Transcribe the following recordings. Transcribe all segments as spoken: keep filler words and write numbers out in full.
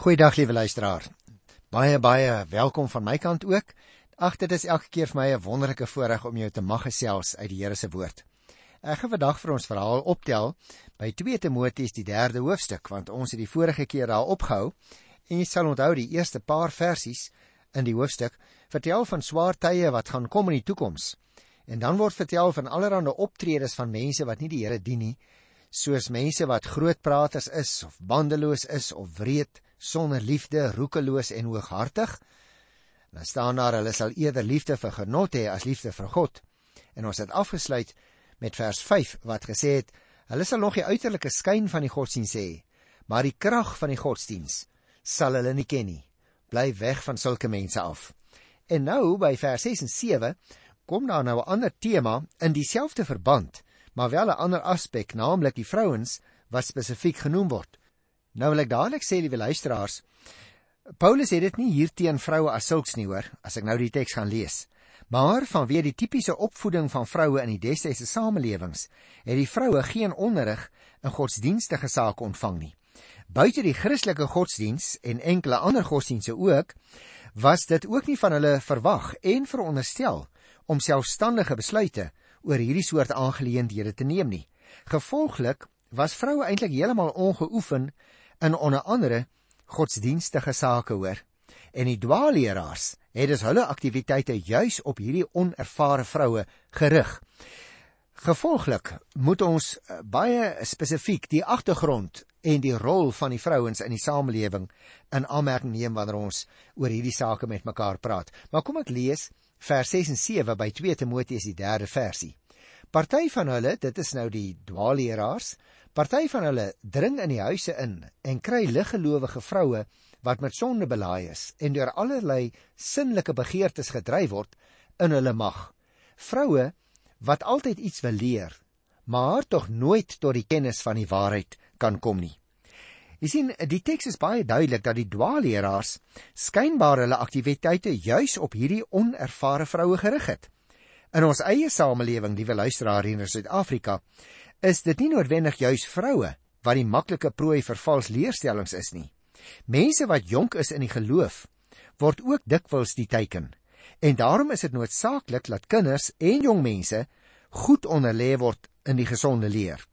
Goeiedag, liewe luisteraar. Baie, baie welkom van my kant ook. Ag, dit is elke keer vir my 'n wonderlike voorreg om jou te mag gesels uit die Here se woord. Ek gaan vandag vir ons verhaal optel by twee Timoteus die derde hoofstuk, want ons het die vorige keer daar opgehou, en jy sal onthou die eerste paar versies in die hoofstuk vertel van swaar tye wat gaan kom in die toekoms. En dan word vertel van allerlei optredes van mense wat nie die Here dien nie, soos mense wat grootpraters is, of bandeloos is, of wreed, sonder liefde, roekeloos en hooghartig. Dan staan daar, hulle sal eerder liefde vir genot hê as liefde vir God. En ons het afgesluit met vers vyf, wat gesê het, hulle sal nog die uiterlike skyn van die godsdienst hê, maar die krag van die godsdienst sal hulle nie ken nie. Bly weg van sulke mense af. En nou, by vers ses en sewe, kom daar nou 'n ander tema in dieselfde verband, maar wel 'n ander aspek, naamlik die vrouens wat spesifiek genoem word. Nou wil ek dadelik sê, liewe luisteraars, Paulus het dit nie hier teen vroue as sulks nie hoor, as ek nou die teks gaan lees. Maar vanweë die tipiese opvoeding van vroue in die destydse samelewings, het die vroue geen onderrig in godsdienstige sake ontvang nie. Buite die Christelike godsdiens en enkele ander godsdienste ook, was dit ook nie van hulle verwag en veronderstel om selfstandige besluite oor hierdie soort aangeleenthede te neem nie. Gevolglik was vroue eintlik heeltemal ongeoefen in onder andere godsdienstige sake hoor. En die dwaalleraars het dus hulle aktiwiteite juis op hierdie onervare vroue gerig. Gevolglik moet ons baie spesifiek die agtergrond en die rol van die vrouens in die samelewing in aanmerking neem wanneer ons oor hierdie sake met mekaar praat. Maar kom ek lees vers ses en sewe by twee Timoteus die derde versie. Party van hulle, dit is nou die dwaalleraars, party van hulle dring in die huise in en kry liggelowige vroue wat met sonde belaai is en deur allerlei sinnelike begeertes gedryf word in hulle mag. Vroue wat altyd iets wil leer, maar tog nooit tot die kennis van die waarheid kan kom nie. Jy sien, die teks is baie duidelik dat die dwaalleraars skynbaar hulle aktiwiteite juis op hierdie onervare vroue gerig het. In ons eie samelewing, liewe luisteraar hier in Suid-Afrika, is dit nie noodwendig juis vroue wat die maklike prooi vir vals leerstellings is nie. Mense wat jonk is in die geloof, word ook dikwels die teiken. En daarom is dit noodsaaklik dat kinders en jong mense goed onderlê word in die gesonde leer,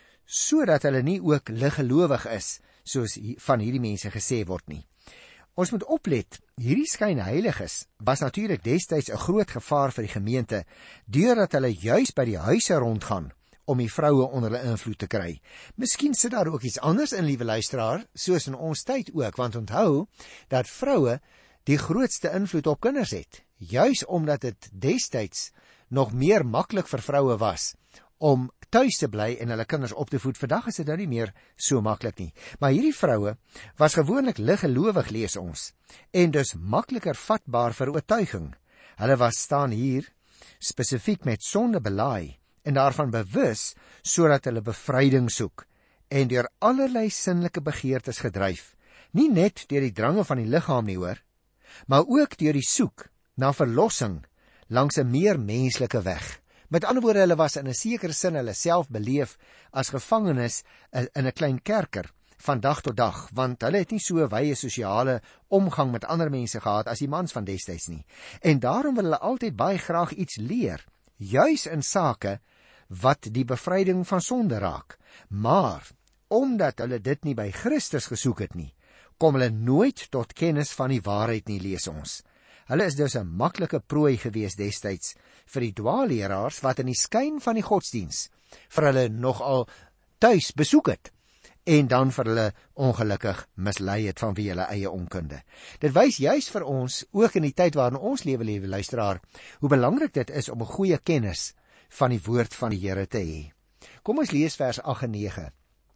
sodat hulle nie ook liggelowig is, soos van hierdie mense gesê word nie. Ons moet oplet, hierdie skynheiliges was natuurlik destyds 'n groot gevaar vir die gemeente, deurdat hulle juis by die huise rondgaan om die vroue onder hulle invloed te kry. Miskien sit daar ook iets anders in, liewe luisteraar, soos in ons tyd ook, want onthou dat vroue die grootste invloed op kinders het, juis omdat dit destyds nog meer maklik vir vroue was om tuis te bly en hulle kinders op te voed. Vandag is dit nou nie meer so maklik nie. Maar hierdie vroue was gewoonlik liggelowig, lees ons, en dus makliker vatbaar vir oortuiging. Hulle was staan hier spesifiek met sonde belaai en daarvan bewus, sodat hulle bevryding soek en deur allerlei sinnelike begeertes gedryf, nie net deur die drange van die liggaam nie hoor, maar ook deur die soek na verlossing langs 'n meer menslike weg. Met ander woorde, hulle was in 'n sekere sin hulle self beleef as gevangenes in 'n klein kerker van dag tot dag, want hulle het nie so wye sosiale omgang met ander mense gehad as die mans van destyds nie. En daarom wil hulle altyd baie graag iets leer, juis in sake wat die bevryding van sonde raak. Maar omdat hulle dit nie by Christus gesoek het nie, kom hulle nooit tot kennis van die waarheid nie, lees ons. Hulle is dus 'n maklike prooi gewees destyds vir die dwaalleraars wat in die skyn van die godsdiens vir hulle nogal tuis besoek het en dan vir hulle ongelukkig mislei het vanweë hulle eie onkunde. Dit wys juis vir ons, ook in die tyd waarin ons lewe, liewe luisteraar, hoe belangrik dit is om 'n goeie kennis van die woord van die Here te hê. Kom ons lees vers agt en nege.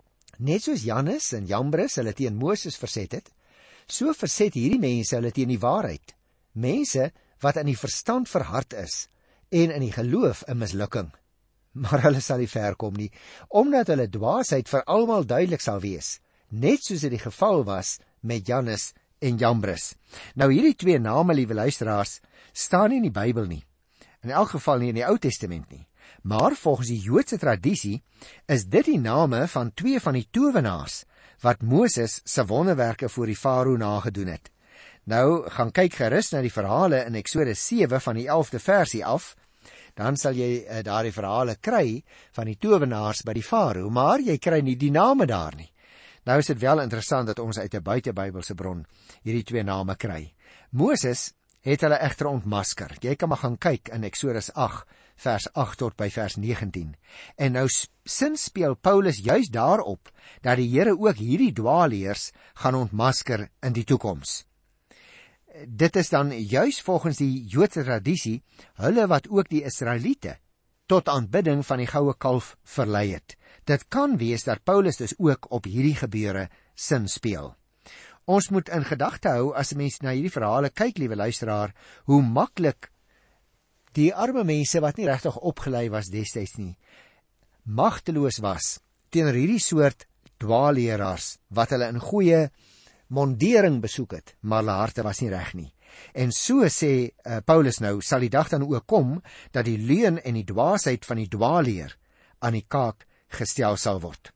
Net soos Jannes en Jambres hulle teen Moses verset het, so verset hierdie mense hulle teen die waarheid. Mense wat in die verstand verhard is en in die geloof 'n mislukking. Maar hulle sal nie ver kom nie, omdat hulle dwaasheid vir almal duidelik sal wees, net soos dit die geval was met Jannes en Jambres. Nou hierdie twee name, liewe luisteraars, staan nie in die Bybel nie. In elk geval nie in die Ou Testament nie. Maar volgens die Joodse tradisie is dit die name van twee van die towenaars wat Moses se wonderwerke voor die Farao nagedoen het. Nou, gaan kyk gerus na die verhale in Eksodus sewe van die elfde versie af, dan sal jy uh, daar die verhale kry van die towenaars by die Farao, maar jy kry nie die name daar nie. Nou is dit wel interessant dat ons uit 'n buitebybelse bron hierdie twee name kry. Moses het hulle egter ontmasker. Jy kan maar gaan kyk in Eksodus agt, vers agt tot by vers negentien. En nou sin speel Paulus juis daarop, dat die Here ook hierdie dwaalleers gaan ontmasker in die toekoms. Dit is dan juis volgens die Joodse tradisie, hulle wat ook die Israeliete tot aanbidding van die goue kalf verlei het. Dit kan wees dat Paulus dus ook op hierdie gebeure sin speel. Ons moet in gedagte hou, as mense na hierdie verhale kyk, liewe luisteraar, hoe maklik die arme mense wat nie regtig opgelei was destyds nie, magteloos was teenoor hierdie soort dwaalleraars wat hulle in goeie mondering besoek het, maar hulle harte was nie reg nie. En so sê uh, Paulus nou, sal die dag dan ook kom dat die leuen en die dwaasheid van die dwaalleer aan die kaak gestel sal word.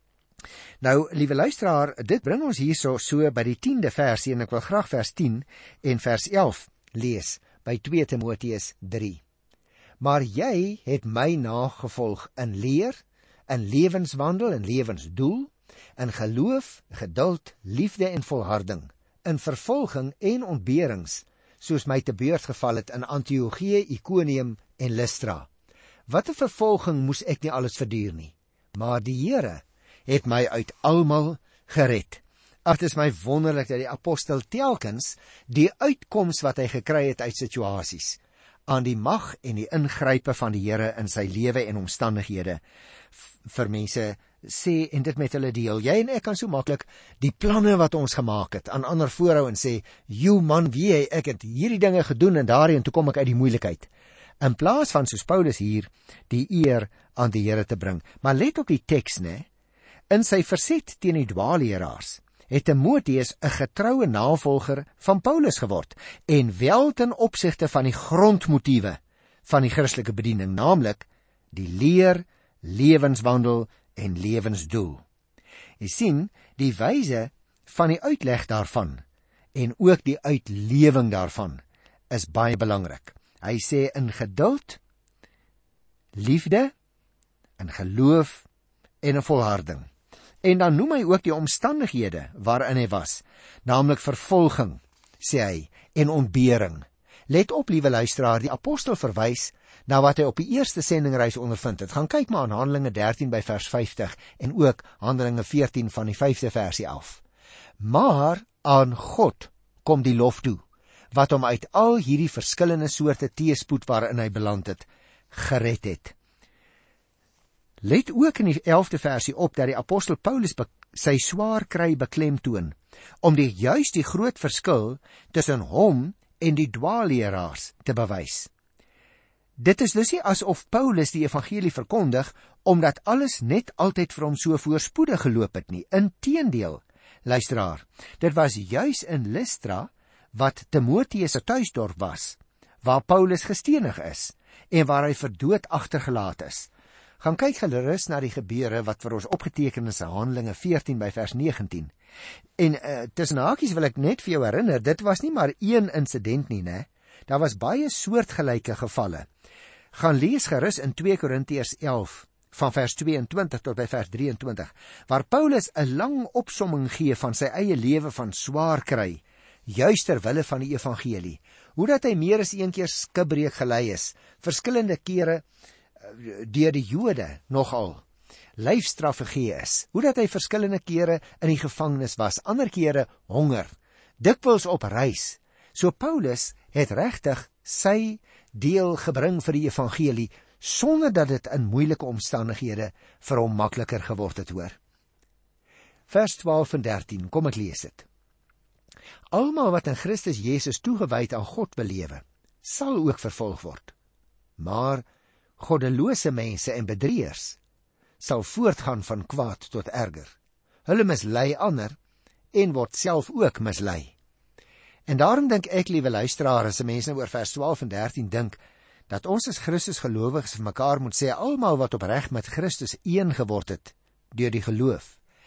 Nou, liewe luisteraar, dit bring ons hierso so by die tiende versie, en ek wil graag vers tien en vers elf lees by twee Timoteus drie. Maar jy het my nagevolg in leer, in lewenswandel en lewensdoel, in geloof, geduld, liefde en volharding, in vervolging en ontberings, soos my te beurt geval het in Antiochië, Iconium en Lystra. Wat 'n vervolging moes ek nie alles verduur nie, maar die Here het my uit almal gered. Ag, dit is my wonderlik dat die apostel telkens die uitkoms wat hy gekry het uit situasies, aan die mag en die ingrype van die Here in sy lewe en omstandighede vir mense sê en dit met hulle deel. Jy en ek kan so maklik die planne wat ons gemaak het aan ander voorhou en sê, "Joe man, wie jy, ek het hierdie dinge gedoen en daarheen toe kom ek uit die moeilikheid." In plaas van soos Paulus hier die eer aan die Here te bring. Maar let op die teks, né? In sy verset teen die dwaalleraars het Timoteus 'n getroue navolger van Paulus geword, en wel ten opsigte van die grondmotiewe van die Christelike bediening, naamlik die leer, lewenswandel en lewensdoel. Jy sien, die wyse van die uitleg daarvan en ook die uitlewing daarvan is baie belangrik. Hy sê in geduld, liefde, in geloof en in volharding. En dan noem hy ook die omstandighede waarin hy was, naamlik vervolging, sê hy, en ontbering. Let op, liewe luisteraar, die apostel verwys na wat hy op die eerste sendingreis ondervind het. Gaan kyk maar aan Handelinge dertien by vers vyftig en ook Handelinge veertien van die vyfde versie af. Maar aan God kom die lof toe, wat hom uit al hierdie verskillende soorte teëspoed waarin hy beland het, gered het. Let ook in die elfde versie op dat die apostel Paulus sy swaar kry beklemtoon, om die juist die groot verskil tussen hom en die dwaalleraars te bewys. Dit is dus nie asof Paulus die evangelie verkondig, omdat alles net altyd vir hom so voorspoedig geloop het nie. Inteendeel, luisteraar, dit was juis in Lystra, wat Timoteus se tuisdorp was, waar Paulus gestenig is, en waar hy vir dood agtergelaat is. Gaan kyk gerus na die gebeure wat vir ons opgeteken is in Handelinge veertien by vers negentien. En uh, tussen hakies wil ek net vir jou herinner, dit was nie maar een insident nie, né? Daar was baie soortgelyke gevalle. Gaan lees gerus in twee Korintiërs elf, van vers tweeëntwintig tot by vers drieëntwintig, waar Paulus 'n lang opsomming gee van sy eie lewe van swaar kry, juis ter wille van die evangelie. Hoe dat hy meer as een keer skibreek gelei is, verskillende kere deur die Jode nogal lyfstraf gegee is, hoe dat hy verskillende kere in die gevangenis was, ander kere honger, dikwels op reis. So Paulus het regtig sy deel gebring vir die evangelie, sonder dat dit in moeilike omstandighede vir hom makliker geword het, hoor. Vers twaalf en dertien, kom ek lees dit. Almal wat in Christus Jesus toegewyd aan God belewe, sal ook vervolg word. Maar goddelose mense en bedrieërs sal voortgaan van kwaad tot erger. Hulle mislei ander en word self ook mislei. En daarom dink ek, liewe luisteraar, as 'n mens nou oor vers twaalf en dertien dink, dat ons as Christus gelowiges vir mekaar moet sê, almal wat opreg met Christus een geword het, deur die geloof,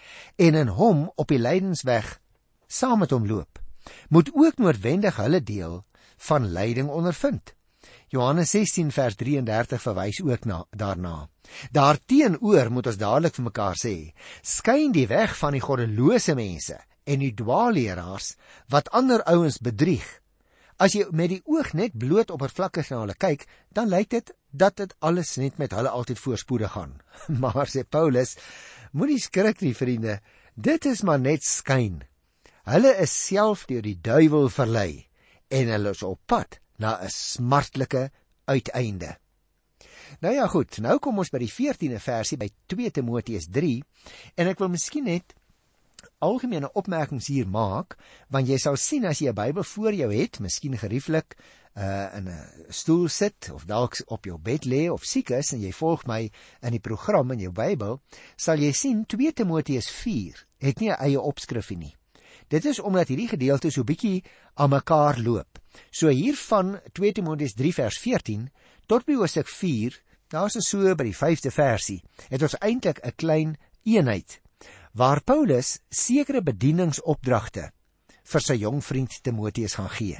en in hom op die lydensweg saam met hom loop, moet ook noodwendig hulle deel van lyding ondervind. Johannes sestien vers drie en dertig verwys ook na, daarna. Daarteenoor moet ons dadelik vir mekaar sê, skyn die weg van die goddelose mense en die dwaalleraars wat ander ouens bedrieg. As jy met die oog net bloot oppervlakkig na hulle kyk, dan lyk dit dat dit alles net met hulle altyd voorspoedig gaan. Maar sê Paulus, moenie skrik nie, vriende, dit is maar net skyn. Hulle is self deur die duiwel verlei en hulle is op pad na 'n smartlike uiteinde. Nou ja goed, nou kom ons by die veertiende versie by twee Timoteus drie en ek wil miskien net algemene opmerkings hier maak, want jy sal sien as jy 'n Bybel voor jou het, miskien gerieflik uh, in 'n stoel sit of dalk op jou bed lê of siek is en jy volg my in die program in jou Bybel, sal jy sien twee Timoteus vier het nie 'n eie opskrifie nie. Dit is omdat hierdie gedeelte so bietjie aan mekaar loop. So hier van twee Timoteus drie vers veertien tot by hoofstuk vier, daar is so by die vyfde versie, het ons eintlik 'n klein eenheid waar Paulus sekere bedieningsopdragte vir sy jong vriend Timoteus gaan gee.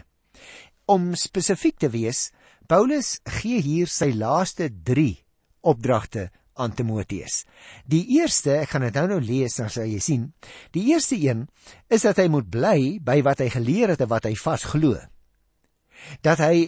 Om spesifiek te wees, Paulus gee hier sy laaste drie opdragte aan Timoteus. Die eerste, ek gaan dit nou nou lees, dan sal jy sien, die eerste een is dat hy moet bly by wat hy geleer het en wat hy vas glo. Dat hy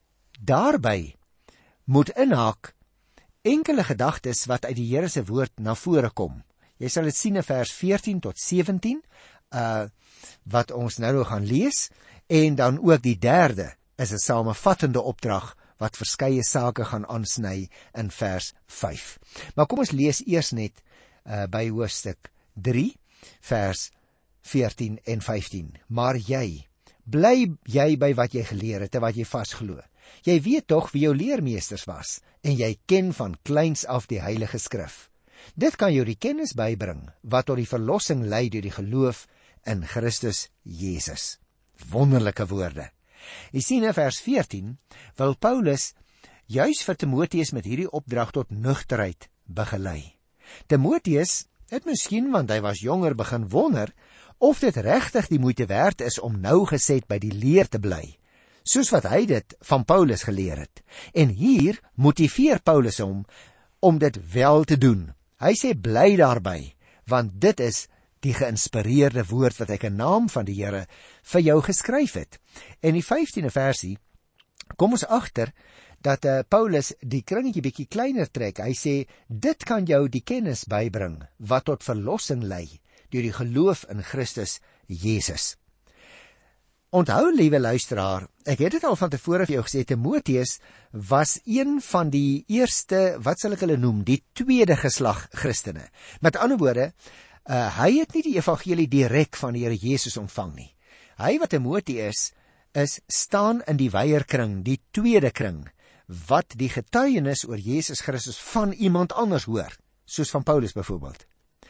daarby moet inhaak enkele gedagtes wat uit die Here se woord na vore kom. Jy sal dit sien in vers veertien tot sewentien, uh, wat ons nou gaan lees, en dan ook die derde is 'n samevattende opdrag wat verskeie sake gaan aansny in vers vyf. Maar kom ons lees eers net uh, by hoofstuk drie, vers veertien en vyftien. Maar jy, bly jy by wat jy geleer het en wat jy vasglo. Jy weet tog wie jou leermeesters was, en jy ken van kleins af die Heilige Skrif. Dit kan jou die kennis bybring, wat tot die verlossing lei deur die geloof in Christus Jesus. Wonderlike woorde. Jy sien in vers veertien, wil Paulus juis vir Timoteus met hierdie opdrag tot nugterheid begelei. Timoteus het miskien, want hy was jonger, begin wonder, of dit regtig die moeite werd is om nougeset by die leer te bly, soos wat hy dit van Paulus geleer het. En hier motiveer Paulus hom om dit wel te doen. Hy sê bly daarby, want dit is die geïnspireerde woord wat ek in naam van die Here vir jou geskryf het. En die vyftiende versie kom ons agter dat uh, Paulus die kringetjie bietjie kleiner trek. Hy sê dit kan jou die kennis bybring wat tot verlossing lei deur die geloof in Christus Jesus. Onthou, liewe luisteraar, ek het dit al van tevore vir jou gesê, Timoteus was een van die eerste, wat sal ek hulle noem, die tweede geslag Christene. Met ander woorde, uh, hy het nie die evangelie direk van die Here Jesus ontvang nie. Hy wat Timoteus is, staan in die weierkring, die tweede kring, wat die getuienis oor Jesus Christus van iemand anders hoor, soos van Paulus byvoorbeeld.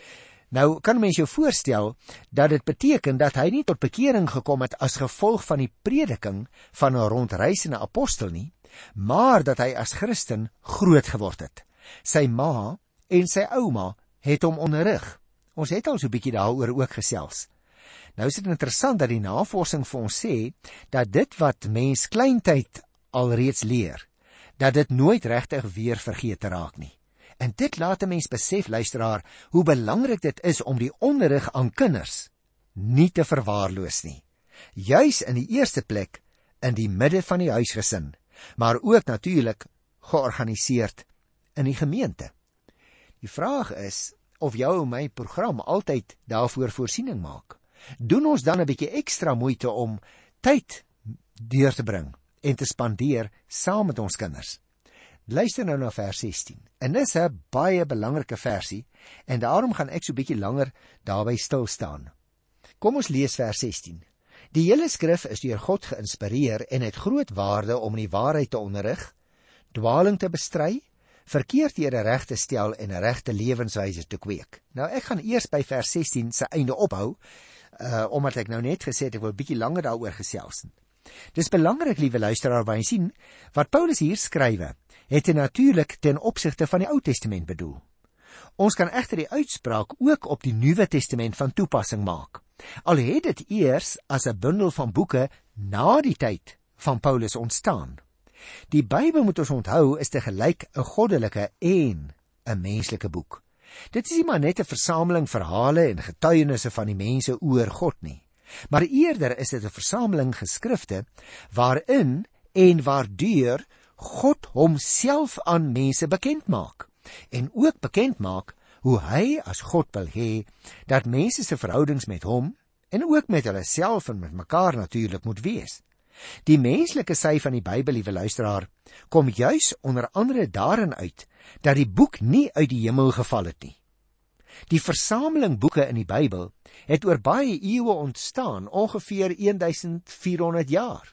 Nou kan mens jou voorstel dat dit beteken dat hy nie tot bekering gekom het as gevolg van die prediking van 'n rondreisende apostel nie, maar dat hy as Christen groot geword het. Sy ma en sy ouma het hom onderrig. Ons het al so 'n bietjie daaroor ook gesels. Nou is dit interessant dat die navorsing vir ons sê dat dit wat mens kleintyd alreeds leer, dat dit nooit regtig weer vergeet raak nie. En dit laat 'n mens besef, luisteraar, hoe belangrik dit is om die onderrig aan kinders nie te verwaarloos nie. Juis in die eerste plek in die midde van die huisgesin, maar ook natuurlik georganiseerd in die gemeente. Die vraag is of jou en my program altyd daarvoor voorsiening maak. Doen ons dan 'n bietjie ekstra moeite om tyd deur te bring en te spandeer saam met ons kinders? Luister nou na vers sestien. En dis 'n baie belangrike versie en daarom gaan ek so bietjie langer daarby stil staan. Kom ons lees vers sestien. Die hele skrif is deur God geïnspireer en het groot waarde om in die waarheid te onderrig, dwaling te bestry, verkeerdhede reg te stel en 'n regte lewenswyse te kweek. Nou ek gaan eers by vers sestien se einde ophou, uh, omdat ek nou net gesê het ek wil bietjie langer daaroor gesels. Dis belangrik, liewe luisteraar, waar jy sien wat Paulus hier skrywe, het hy natuurlik ten opsigte van die Ou Testament bedoel. Ons kan egter die uitspraak ook op die Nuwe Testament van toepassing maak. Al het dit eers as 'n bundel van boeke na die tyd van Paulus ontstaan. Die Bybel, moet ons onthou, is te gelyk 'n goddelike en 'n menslike boek. Dit is nie maar net 'n versameling verhale en getuienisse van die mense oor God nie, maar eerder is dit 'n versameling geskrifte waarin en waardeur God homself aan mense bekend maak en ook bekend maak hoe hy as God wil hê dat mense se verhoudings met hom en ook met hulle self en met mekaar natuurlik moet wees. Die menslike sy van die Bybel, liewe luisteraar, kom juis onder andere daarin uit dat die boek nie uit die hemel geval het nie. Die versameling boeke in die Bybel het oor baie eeue ontstaan, ongeveer vierduisend jaar.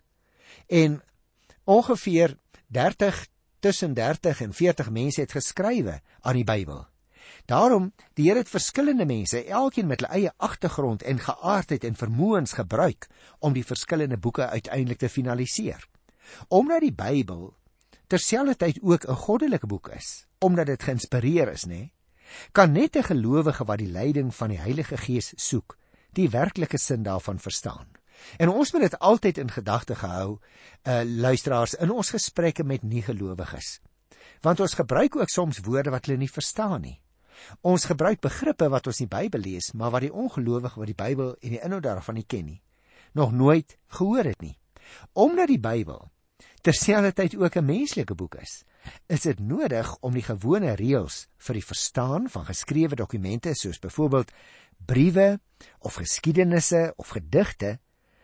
En ongeveer dertig, tussen dertig en veertig mense het geskrywe aan die Bybel. Daarom, die Here het verskillende mense, elkeen met hulle eie agtergrond en geaardheid en vermoëns gebruik om die verskillende boeke uiteindelik te finaliseer. Omdat die Bybel terselfdertyd ook 'n goddelike boek is, omdat dit geïnspireer is, nê, kan net 'n gelowige wat die leiding van die Heilige Gees soek, die werklike sin daarvan verstaan. En ons moet dit altyd in gedagte gehou, uh, luisteraars, in ons gesprekke met nie-gelowiges. Want ons gebruik ook soms woorde wat hulle nie verstaan nie. Ons gebruik begrippe wat ons in die Bybel lees, maar wat die ongelowige wat die Bybel en die inhoud daarvan nie ken nie, nog nooit gehoor het nie. Omdat die Bybel terselfdertyd ook 'n menslike boek is, is dit nodig om die gewone reëls vir die verstaan van geskrewe dokumente, soos byvoorbeeld briewe of geskiedenisse of gedigte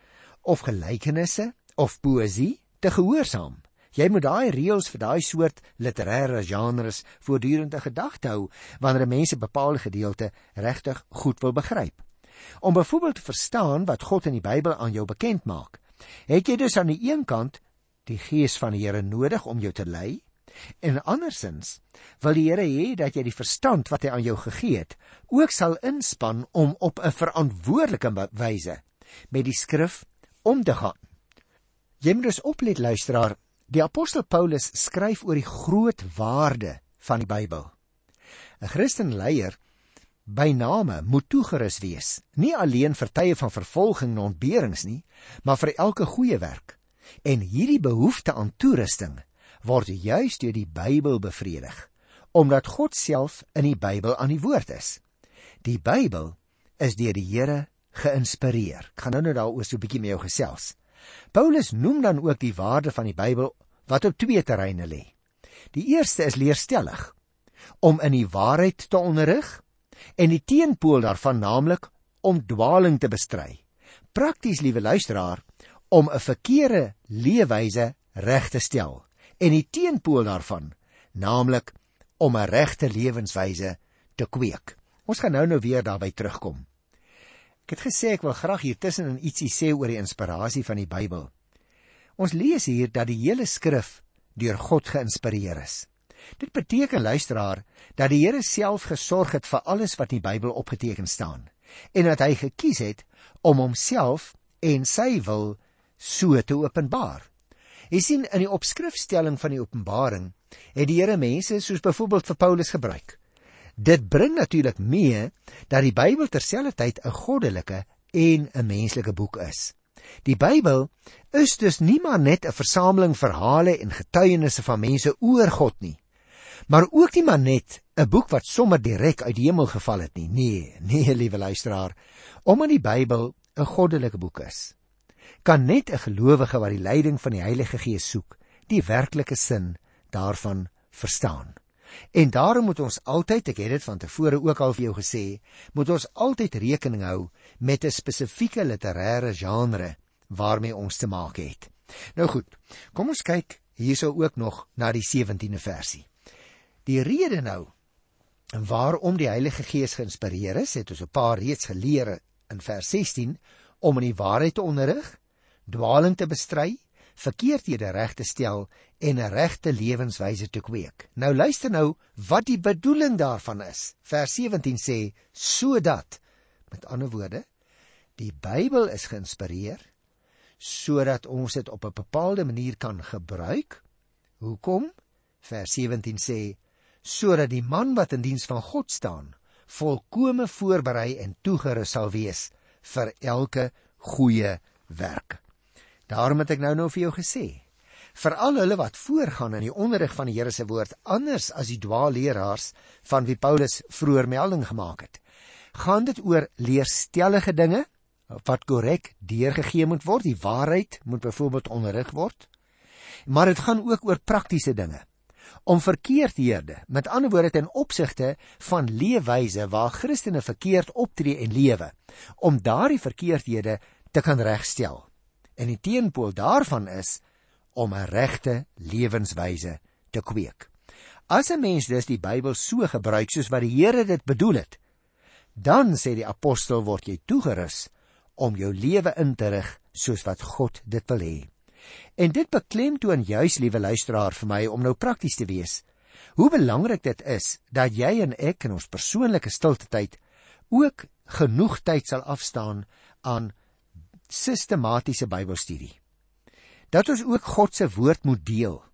of gelykenisse of poësie te gehoorsaam. Jy moet daai reëls vir daai soort literêre genres voortdurend in gedagte hou wanneer mense bepaalde gedeelte regtig goed wil begryp. Om byvoorbeeld te verstaan wat God in die Bybel aan jou bekend maak, het jy dus aan die een kant die Gees van die Here nodig om jou te lei, en andersins wil die Here hê dat jy die verstand wat hy aan jou gegee het, ook sal inspann om op 'n verantwoordelike wyse met die skrif om te gaan. Jy moet dus oplet, luisteraar, die apostel Paulus skryf oor die groot waarde van die Bybel. 'n Christenleier by name moet toegerus wees, nie alleen vir tye van vervolging en ontberings nie, maar vir elke goeie werk. En hierdie behoefte aan toerusting word juis deur die Bybel bevredig, omdat God self in die Bybel aan die woord is. Die Bybel is deur die Here geïnspireer. Ek gaan nou nou daaroor so 'n bietjie met jou gesels. Paulus noem dan ook die waarde van die Bybel wat op twee terreine lê. Die eerste is leerstellig, om in die waarheid te onderrig, en die teenpool daarvan, naamlik om dwaling te bestry. Prakties, liewe luisteraar, om 'n verkeerde leefwyse reg te stel, en die teenpool daarvan, naamlik om 'n regte lewenswyse te kweek. Ons gaan nou nou weer daarby terugkom. Ek het gesê ek wil graag hier tussenin ietsie sê oor die inspirasie van die Bybel. Ons lees hier dat die hele skrif deur God geïnspireer is. Dit beteken, luisteraar, dat die Here self gesorg het vir alles wat in die Bybel opgeteken staan, en dat hy gekies het om homself en sy wil so te openbaar. Jy sien, in die opskrifstelling van die openbaring het die Here mense soos byvoorbeeld vir Paulus gebruik. Dit bring natuurlik mee dat die Bybel terselfdertyd 'n goddelike en 'n menslike boek is. Die Bybel is dus nie maar net 'n versameling verhale en getuienisse van mense oor God nie, maar ook nie maar net 'n boek wat sommer direk uit die hemel geval het nie. Nee, nee, liewe luisteraar, omdat die Bybel 'n goddelike boek is, kan net 'n gelowige wat die leiding van die Heilige Gees soek, die werklike sin daarvan verstaan. En daarom moet ons altyd, ek het dit van tevore ook al vir jou gesê, moet ons altyd rekening hou met 'n spesifieke literêre genre waarmee ons te maak het. Nou goed, kom ons kyk hierso ook nog na die sewentiende versie. Die rede nou waarom die Heilige Gees geïnspireer is, het ons 'n paar reeds geleer in vers sestien, om in die waarheid te onderrig, dwaling te bestry, verkeerdhede reg te stel en 'n regte lewenswyse te kweek. Nou luister nou wat die bedoeling daarvan is. Vers sewentien sê, sodat, met ander woorde, die Bybel is geïnspireer, sodat ons dit op 'n bepaalde manier kan gebruik. Hoekom? Vers sewentien sê, sodat die man wat in diens van God staan, volkome voorberei en toegerus sal wees vir elke goeie werk. Daarom het ek nou nou vir jou gesê, veral hulle wat voorgaan in die onderrig van die Here se woord, anders as die dwaalleraars van wie Paulus vroeër melding gemaak het, gaan dit oor leerstellige dinge, wat korrek deurgegee moet word, die waarheid moet byvoorbeeld onderrig word, maar dit gaan ook oor praktiese dinge, om verkeerdhede, met ander woorde ten opsigte van leefwyse waar Christene verkeerd optree en lewe, om daardie verkeerdhede te kan regstel. En die teenpool daarvan is om 'n regte lewenswyse te kweek. As 'n mens dus die Bybel so gebruik soos wat die Here dit bedoel het, dan sê die apostel word jy toegerus om jou lewe in te rig soos wat God dit wil hê. En dit beklemtoon juis, liewe luisteraar, vir my om nou prakties te wees, hoe belangrik dit is dat jy en ek in ons persoonlike stilte tyd ook genoeg tyd sal afstaan aan sistematiese Bybelstudie. Dat ons ook God se woord moet deel.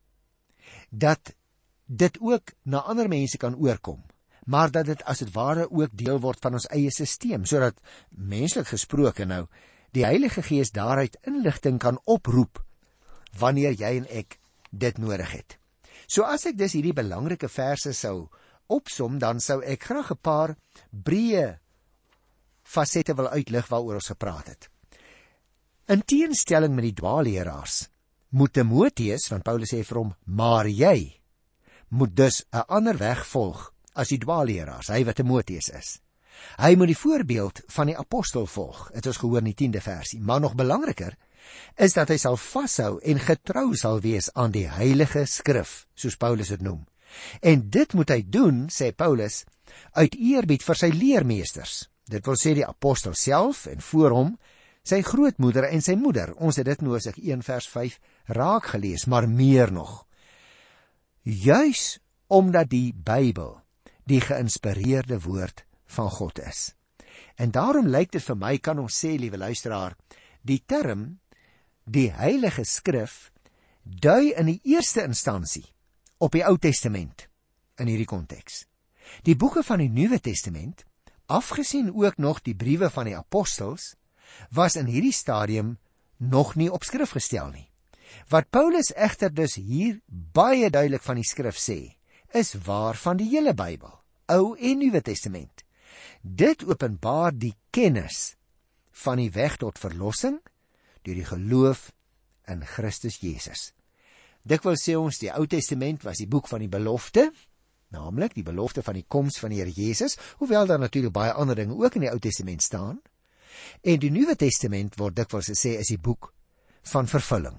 Dat dit ook na ander mense kan oorkom, maar dat dit as het ware ook deel word van ons eie sisteem, sodat menslik gesproke nou die Heilige Gees daaruit inligting kan oproep wanneer jy en ek dit nodig het. So as ek dus hierdie belangrike verse sou opsom, dan sou ek graag 'n paar breë fasette wil uitlig waaroor ons gepraat het. In teenstelling met die dwaalleraars moet Timoteus, want Paulus sê vir hom, maar jy moet dus 'n ander weg volg as die dwaalleraars, hy wat Timoteus is. Hy moet die voorbeeld van die apostel volg, het ons gehoor in die tiende versie, maar nog belangriker is dat hy sal vashou en getrou sal wees aan die heilige skrif, soos Paulus het noem. En dit moet hy doen, sê Paulus, uit eerbied vir sy leermeesters. Dit wil sê die apostel self en voor hom sy grootmoeder en sy moeder. Ons het dit in Hosea een vers vyf raak gelees, maar meer nog. Juis omdat die Bybel die geïnspireerde woord van God is. En daarom lyk dit vir my, kan ons sê, liewe luisteraar, die term, die Heilige Skrif, dui in die eerste instansie op die Ou Testament in hierdie konteks. Die boeke van die Nuwe Testament, afgesien ook nog die briewe van die apostels, was in hierdie stadium nog nie op skrif gestel nie. Wat Paulus egter dus hier baie duidelik van die skrif sê, is waar van die hele Bybel, Ou en Nuwe Testament. Dit openbaar die kennis van die weg tot verlossing deur die geloof in Christus Jesus. Dikwels sê ons die Ou Testament was die boek van die belofte, naamlik die belofte van die koms van die Here Jesus, hoewel daar natuurlik baie ander dinge ook in die Ou Testament staan. En die Nuwe Testament word dikwels gesê is die boek van vervulling.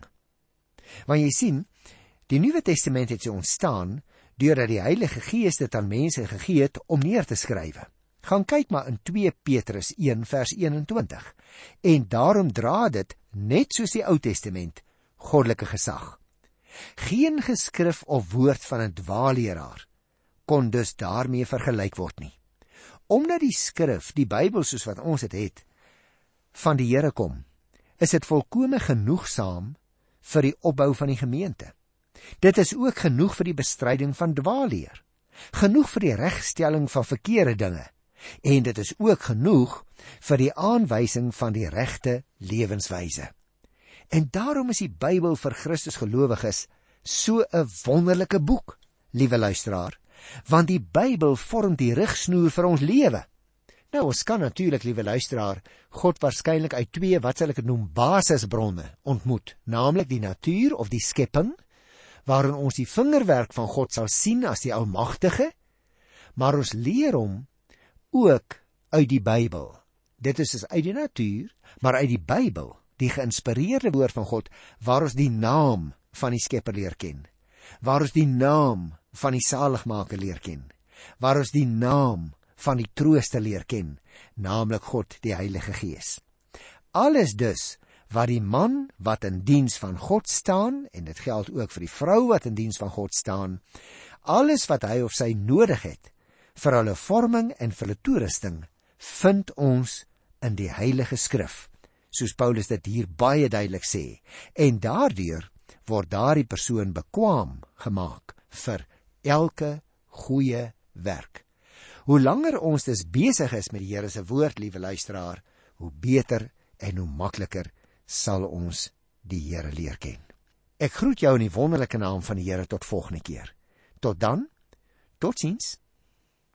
Want jy sien, die Nuwe Testament het so ontstaan deurdat die Heilige Gees dit aan mense gegee het om neer te skrywe. Gaan kyk maar in twee Petrus een vers eenentwintig. En daarom dra dit, net soos die Ou Testament, goddelike gesag. Geen geskrif of woord van 'n dwaalleraar kon dus daarmee vergelyk word nie. Omdat die skrif, die Bybel soos wat ons dit het, van die Here kom, is dit volkome genoegsaam vir die opbou van die gemeente. Dit is ook genoeg vir die bestryding van dwaalleer, genoeg vir die regstelling van verkeerde dinge, en dit is ook genoeg vir die aanwysing van die regte lewenswyse. En daarom is die Bybel vir Christus gelowiges so 'n wonderlike boek, liewe luisteraar, want die Bybel vorm die rigsnoer vir ons lewe. Nou, ons kan natuurlik, liewe luisteraar, God waarskynlik uit twee, wat sal ek het noem, basisbronne ontmoet, naamlik die natuur of die skepping, waarin ons die vingerwerk van God sal sien as die Almagtige, maar ons leer hom ook uit die Bybel. Dit is dus uit die natuur, maar uit die Bybel, die geïnspireerde woord van God, waar ons die naam van die Skepper leer ken, waar ons die naam van die Saligmaker leer ken, waar ons die naam van die Trooster leer ken, naamlik God, die Heilige Gees. Alles dus wat die man wat in diens van God staan, en dit geld ook vir die vrou wat in diens van God staan, alles wat hy of sy nodig het vir hulle vorming en vir hulle toerusting, vind ons in die Heilige Skrif, soos Paulus dit hier baie duidelik sê, en daardeur word daardie persoon bekwaam gemaak vir elke goeie werk. Hoe langer ons dus besig is met die Here se woord, liewe luisteraar, hoe beter en hoe makliker sal ons die Here leer ken. Ek groet jou in die wonderlike naam van die Here tot volgende keer. Tot dan, totsiens.